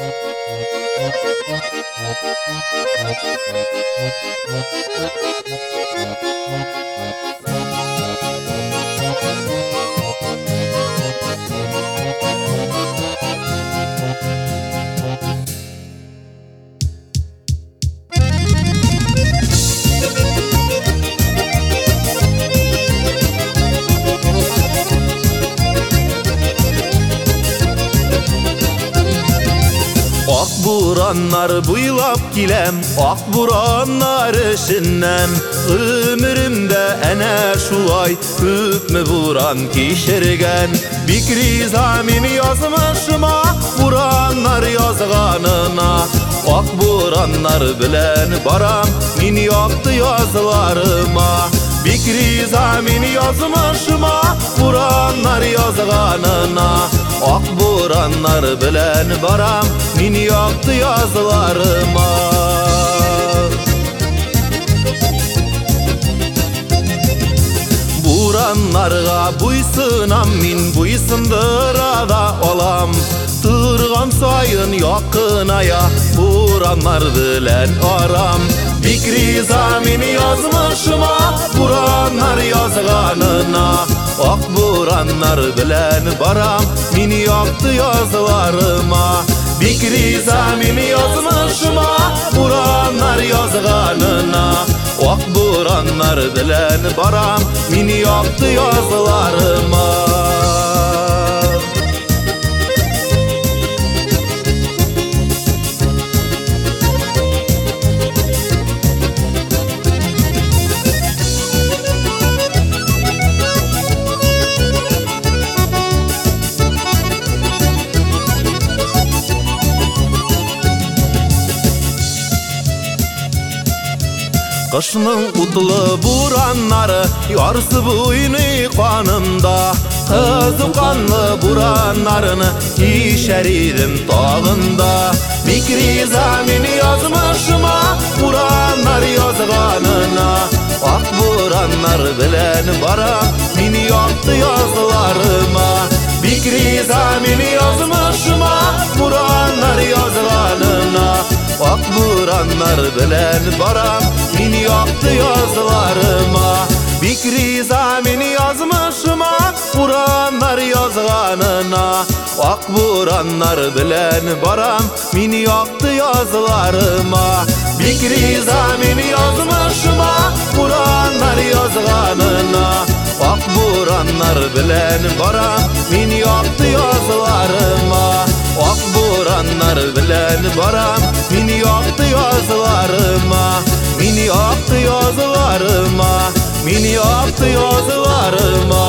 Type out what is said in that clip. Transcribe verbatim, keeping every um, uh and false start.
Buranlar buylap gilem, ak buranlar işinden. Ömrümde ene şulay hükmü buran kişirgen. Bikri zamin yazmışıma, buranlar yazganına. Ak buranlar bilen baram, min yaktı yazılarıma. Bikri zamin yazmışıma, buranlar yazganına. Ak buranlar bilen baram, min yaktı yazılarıma. Buranlarga buysunam, min buysundura da olam. Tırgam sayın yakınaya, buranlar bilen aram. Bikri zamin yazmışıma, buranlar yazganına. Ak buranlar bilen baram, min yaktı yazılarıma. Bikri zamin yazmışıma, buranlar yazganına. Ak buranlar bilen baram, min yaktı yazılarıma. Kışının utlu buranları, yarısı boynu kanımda. Kızım kanlı buranlarını işeridim tağında. Bikri zamin yazmışıma, buranlar yazganına. Ak buranlar bilen baram, min yaktı yazılarıma. Bikri zamin yazmışıma, buranlar yazganına. Ak buranlar bilen baram, min yaktı yazılarıma. Bikri zamin yazmışıma, buranlar yazganına. Ak buranlar bilen baram, min yaktı yazılarıma. Bikri zamin yazmışıma, buranlar yazganına. Ak buranlar bilen baram, min yaktı yazılarıma. Ak buranlar bilen baram, min yaktı yazılarıma. Min yaktı yazılarıma, min yaktı yazılarıma.